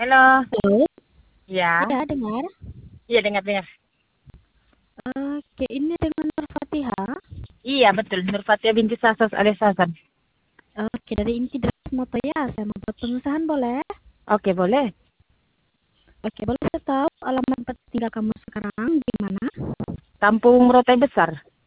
Halo, Halo, ya, ya dengar. iya dengar-dengar. Oke, ini dengan Nur Fatihah. Iya betul, Nur Fatia binti Sasas alias Sasan. Oke, dari Inti Deras Moto ya, saya mau buat pengesahan boleh? Oke boleh. Oke, boleh saya tahu alamat tempat tinggal kamu sekarang di mana? Kampung Rotai Besar.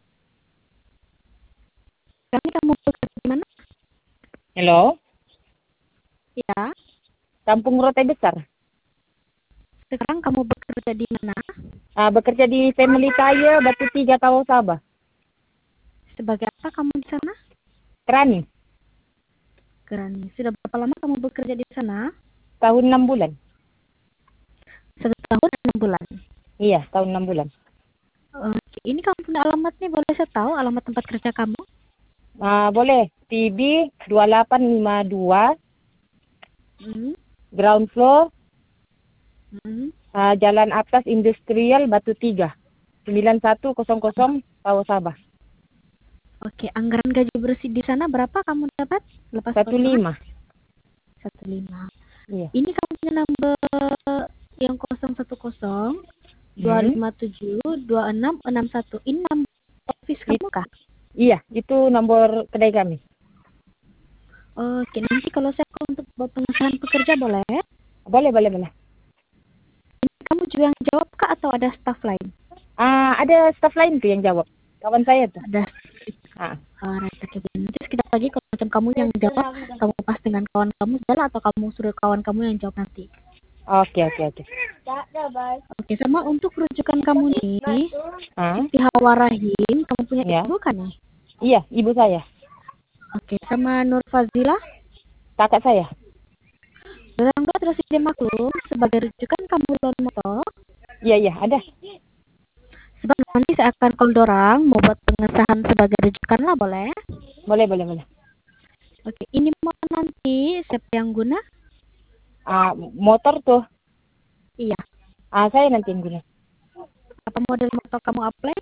Sekarang kamu bekerja di mana? Halo, Ya, Kampung Rotai Besar. sekarang kamu bekerja di mana? Bekerja di Family Tire Batu Tiga Tawo Sabah. Sebagai apa kamu di sana? Kerani, Kerani. Sudah berapa lama kamu bekerja di sana? tahun 6 bulan. 1 tahun 6 bulan. Iya, tahun 6 bulan. Oke, ini kamu punya alamat nih, boleh saya tahu alamat tempat kerja kamu? Boleh, TB 2852, Hmm, ground floor, hmm. Jalan Atas Industrial Batu Tiga, 9100 Tawo Sabah. Oke, anggaran gaji bersih di sana berapa kamu dapat? Lepas potongan? 15. 15. Iya. Ini kamu punya nomor yang 010 Hmm. 257 2661. Ini nomor office I- kamu kah? iya, itu nomor kedai kami. Oke, nanti kalau saya call untuk buat pengesahan pekerja boleh? Boleh, boleh, boleh. Ini kamu juga yang jawab kah atau ada staff lain? Ada staff lain tuh yang jawab. Kawan saya tuh. Ada. Ah, Alright, oke. Nanti sekejap lagi kalau macam kamu yang jawab, kamu pas dengan kawan kamu segala atau kamu suruh kawan kamu yang jawab nanti. oke, oke, oke. Oke, sama untuk rujukan kamu nih, Ah, Siti Hawa Rahim, kamu punya ya. ibu kan nih? Iya, ibu saya. Oke, sama Nur Fazila. Kakak saya. Dorang dua tersedia maklum sebagai rujukan kamu loan moto. Iya, iya, ada. Sebab nanti saya akan call dorang mau buat pengesahan sebagai rujukan lah boleh. Boleh, boleh, boleh. Oke, ini motor nanti siapa yang guna? Motor tuh. Iya. Saya nanti yang guna. Apa model motor kamu apply?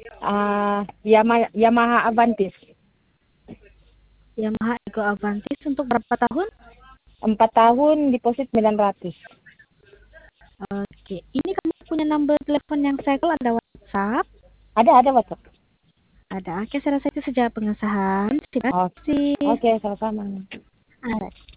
Yamaha Avantis. Yamaha Ego Avantis untuk berapa tahun? 4 tahun, deposit 900. Oke, ini kamu punya nomor telepon yang saya call ada WhatsApp? Ada WhatsApp. Ada. Oke, saya rasa itu saja pengesahan. Terima Oh, kasih. oke, sama-sama. Alright.